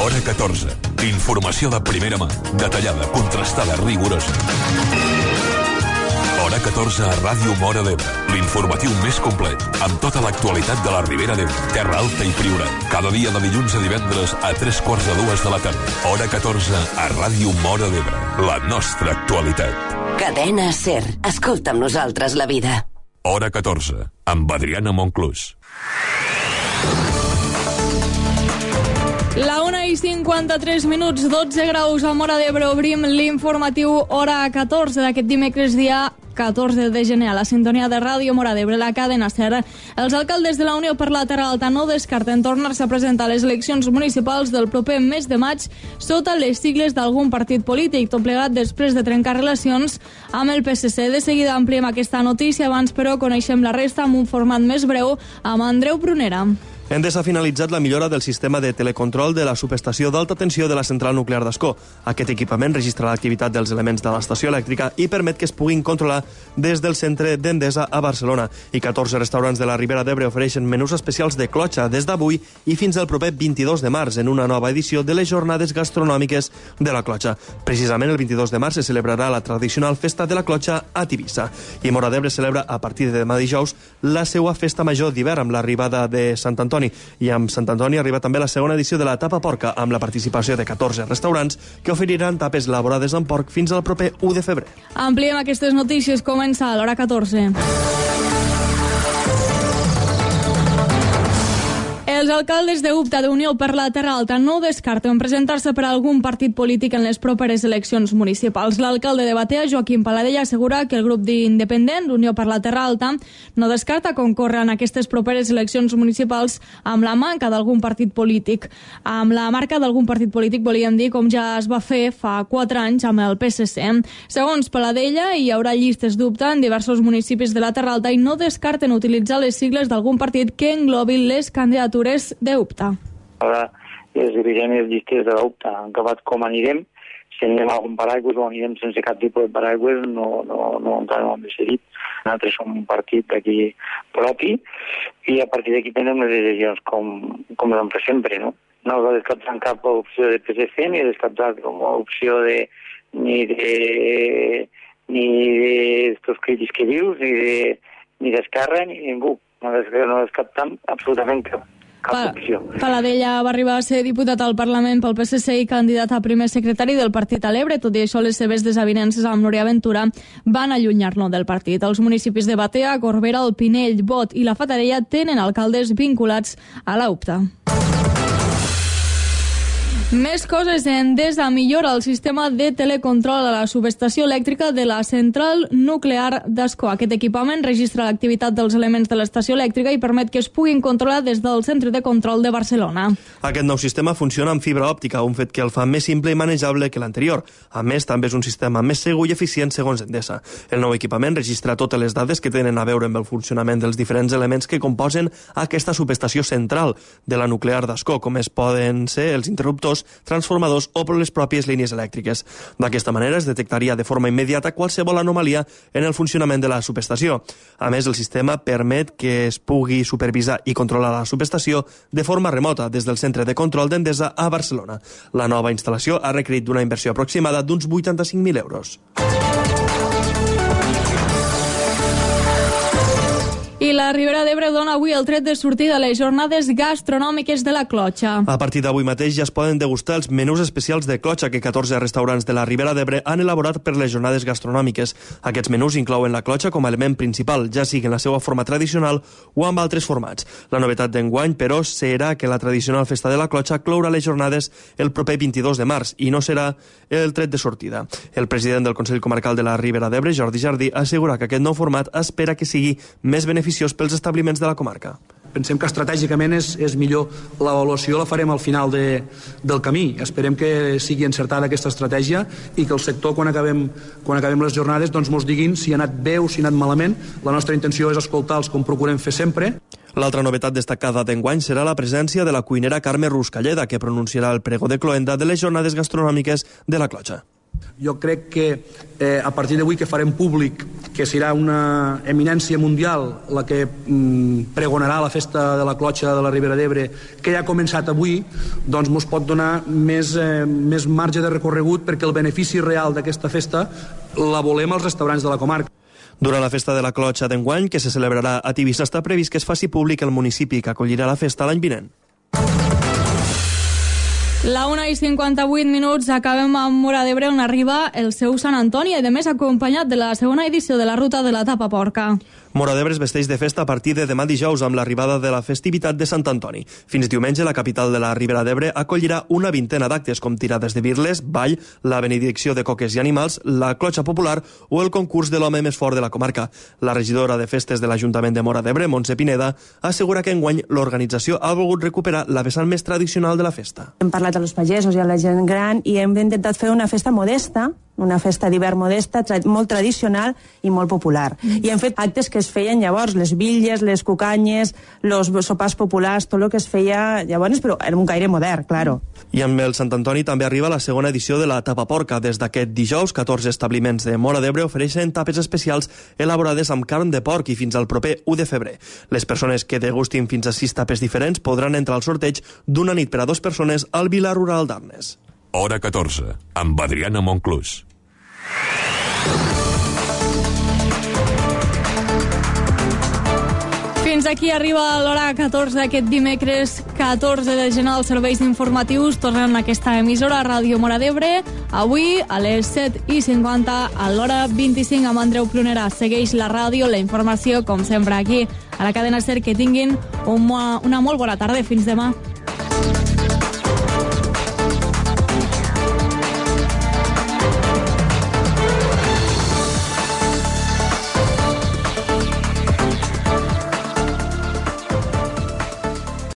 Hora 14. Informació de primera mà, detallada, contrastada, rigorosa. Hora 14 a Ràdio Móra d'Ebre. L'informatiu més complet, amb tota l'actualitat de la Ribera d'Ebre, Terra Alta i Priorat. Cada dia de dilluns a divendres a 3:45 de la tarda. Hora 14 a Ràdio Móra d'Ebre. La nostra actualitat. Cadena SER. Escolta amb nosaltres la vida. Hora 14, amb Adriana Monclús. La 1:53, 12 graus a Móra d'Ebre. Obrim l'informatiu Hora 14 d'aquest dimecres, dia 14 de gener, a la sintonia de Ràdio Móra d'Ebre, la cadena SER. Els alcaldes de la Unió per la Terra Alta no descarten tornar-se a presentar a les eleccions municipals del proper mes de maig sota les sigles d'algun partit polític, tot plegat després de trencar relacions amb el PSC. De seguida ampliem aquesta notícia, abans però coneixem la resta amb un format més breu amb Andreu Prunera. Endesa ha finalitzat la millora del sistema de telecontrol de la subestació d'alta tensió de la central nuclear d'Ascó. Aquest equipament registra l'activitat dels elements de l'estació elèctrica i permet que es puguin controlar des del centre d'Endesa a Barcelona. I 14 restaurants de la Ribera d'Ebre ofereixen menús especials de clotxa des d'avui i fins al proper 22 de març en una nova edició de les jornades gastronòmiques de la clotxa. Precisament el 22 de març se celebrarà la tradicional festa de la clotxa a Tivissa. I Móra d'Ebre celebra a partir de demà dijous la seva festa major d'hivern amb l'arribada de Sant Antoni. I amb Sant Antoni arriba també la segona edició de la Tapa Porca, amb la participació de 14 restaurants que oferiran tapes elaborades amb porc fins al proper 1 de febrer. Ampliem aquestes notícies, comença a l'hora 14. Els alcaldes de UPTA d'Unió per la Terra Alta no descarten presentar-se per a algun partit polític en les properes eleccions municipals. L'alcalde de Batea, Joaquim Paladella, assegura que el grup d'independent, Unió per la Terra Alta, no descarta concórrer en aquestes properes eleccions municipals amb la manca d'algun partit polític. Amb la marca d'algun partit polític, volíem dir, com ja es va fer fa 4 anys amb el PSC. Segons Paladella, hi haurà llistes d'UPTA en diversos municipis de la Terra Alta i no descarten utilitzar les sigles d'algun partit que englobin les candidatures de UPTA. Ara es dirigem les llistes de l'UPTA. En acabat com anirem, si anirem a algun paraigües o anirem sense cap tipus de paraigües, encara no hem decidit. Nosaltres som un partit d'aquí propi i a partir d'aquí tenim les decisions com l'hem fet sempre, no? No va descartar cap opció de PSC ni descartar com a opció ni d'estos crítics que dius, ni d'Esquerra, ni ningú. No descartam absolutament cap opció. Paladella va arribar a ser diputat al Parlament pel PSC i candidat a primer secretari del partit a l'Ebre. Tot i això, les seves desavinences amb Núria Ventura van allunyar-lo del partit. Els municipis de Batea, Corbera, el Pinell, Bot i la Fatarella tenen alcaldes vinculats a la UPTA. Més coses. Endesa millora el sistema de telecontrol a la subestació elèctrica de la central nuclear d'Ascó. Aquest equipament registra l'activitat dels elements de l'estació elèctrica i permet que es puguin controlar des del centre de control de Barcelona. Aquest nou sistema funciona amb fibra òptica, un fet que el fa més simple i manejable que l'anterior. A més, també és un sistema més segur i eficient segons Endesa. El nou equipament registra totes les dades que tenen a veure amb el funcionament dels diferents elements que composen aquesta subestació central de la nuclear d'Ascó, com es poden ser els interruptors, transformadors o per les pròpies línies elèctriques. D'aquesta manera es detectaria de forma immediata qualsevol anomalia en el funcionament de la subestació. A més, el sistema permet que es pugui supervisar i controlar la subestació de forma remota des del centre de control d'Endesa a Barcelona. La nova instal·lació ha requerit d'una inversió aproximada d'uns 85.000 euros. I la Ribera d'Ebre dona avui el tret de sortida a les jornades gastronòmiques de la clotxa. A partir d'avui mateix ja es poden degustar els menús especials de clotxa que 14 restaurants de la Ribera d'Ebre han elaborat per les jornades gastronòmiques. Aquests menús inclouen la clotxa com a element principal, ja sigui en la seva forma tradicional o amb altres formats. La novetat d'enguany, però, serà que la tradicional festa de la clotxa clourà les jornades el proper 22 de març i no serà el tret de sortida. El president del Consell Comarcal de la Ribera d'Ebre, Jordi Jardí, assegura que aquest nou format espera que sigui més beneficiós pels establiments de la comarca. Pensem que estratègicament és millor. L'avaluació la farem al final del camí. Esperem que sigui encertada aquesta estratègia i que el sector, quan acabem les jornades, doncs mos diguin si ha anat bé o si ha anat malament. La nostra intenció és escoltar-los com procurem fer sempre. L'altra novetat destacada d'enguany serà la presència de la cuinera Carme Ruscalleda, que pronunciarà el pregó de cloenda de les jornades gastronòmiques de la clotxa. Jo crec que a partir d'avui que farem públic que serà una eminència mundial la que pregonarà la festa de la clotxa de la Ribera d'Ebre, que ja ha començat avui, doncs mos pot donar més marge de recorregut, perquè el benefici real d'aquesta festa la volem als restaurants de la comarca. Durant la festa de la clotxa d'enguany, que se celebrarà a Tivissa, està previst que es faci públic el municipi que acollirà la festa l'any vinent. La 1:58, acabem amb Móra d'Ebre, on arriba el seu Sant Antoni, i a més acompanyat de la segona edició de la Ruta de la Tapa Porca. Móra d'Ebre es vesteix de festa a partir de demà dijous amb l'arribada de la festivitat de Sant Antoni. Fins diumenge, la capital de la Ribera d'Ebre acollirà una vintena d'actes com tirades de birles, ball, la benedicció de coques i animals, la clotxa popular o el concurs de l'home més fort de la comarca. La regidora de festes de l'Ajuntament de Móra d'Ebre, Montse Pineda, assegura que enguany l'organització ha volgut recuperar la vessant més tradicional de la festa. Hem parlat a los pagesos i a la gent gran i hem intentat fer una festa modesta, una festa d'hivern modesta, molt tradicional i molt popular. I hem fet actes que es feien llavors, les bitlles, les cucanyes, els sopars populars, tot el que es feia llavors, però en un caire modern, claro. I amb el Sant Antoni també arriba la segona edició de la Tapa Porca. Des d'aquest dijous, 14 establiments de Móra d'Ebre ofereixen tapes especials elaborades amb carn de porc i fins al proper 1 de febrer. Les persones que degustin fins a 6 tapes diferents podran entrar al sorteig d'una nit per a 2 persones al Vila Rural d'Arnes. Hora 14, amb Adriana Monclús. Fins aquí arriba l'hora 14 d'aquest dimecres 14 de gener. Els serveis informatius tornen a aquesta emissora Ràdio Móra d'Ebre avui a les 7:50 a l'hora 25 amb Andreu Prunera. Segueix la ràdio, la informació, com sempre aquí a la cadena SER. Que tinguin una molt bona tarda. Fins demà.